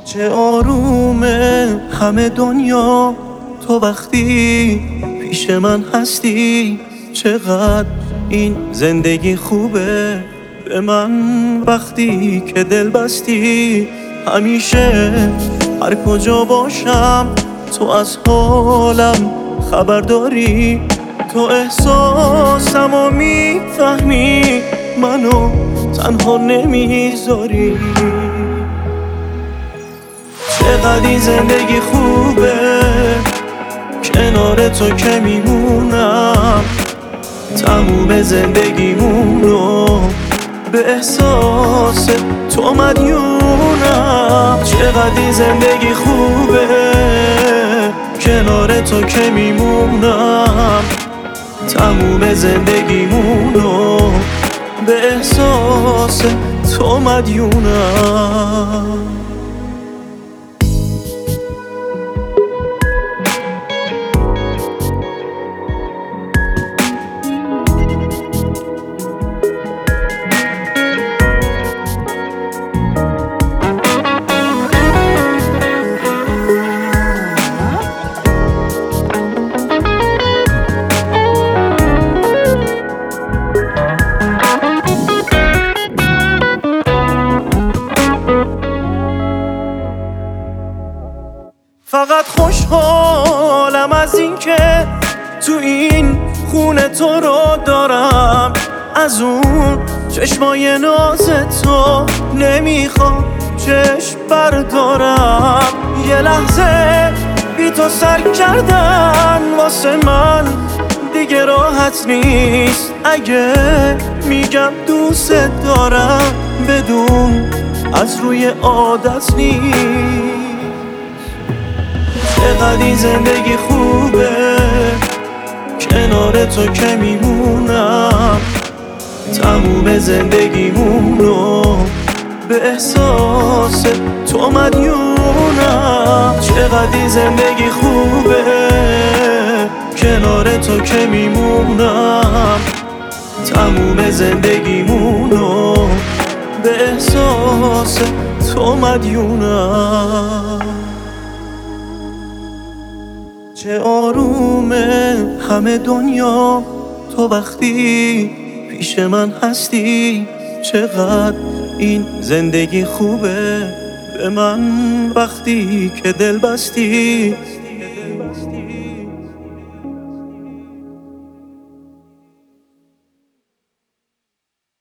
چه آرومه همه دنیا تو وقتی پیش من هستی. چقدر این زندگی خوبه به من وقتی که دل بستی. همیشه هر کجا باشم تو از حالم خبر داری. تو احساسمو میفهمی منو تنها نمیذاری. چقدر این زندگی خوبه کنار تو که میمونم. تموم زندگیمونو به احساس تو مدیونم. چقدر این زندگی خوبه کنار تو که میمونم. تموم زندگیمونو به احساس تو مدیونم. فقط خوشحالم از این که تو این خونه تو رو دارم. از اون چشمای ناز تو نمیخوام چشم بردارم. یه لحظه بی تو سر کردن واسه من دیگه راحت نیست. اگه میگم دوست دارم بدون از روی عادت نیست. چقدر این زندگی خوبه کنار تو که میمونم. تموم زندگیمونو به احساس تو مدیونم. چقدر این زندگی خوبه کنار تو که میمونم. تموم زندگیمونو به احساس تو مدیونم. چه آرومه همه دنیا تو وقتی پیش من هستی. چقدر این زندگی خوبه به من وقتی که دل بستی.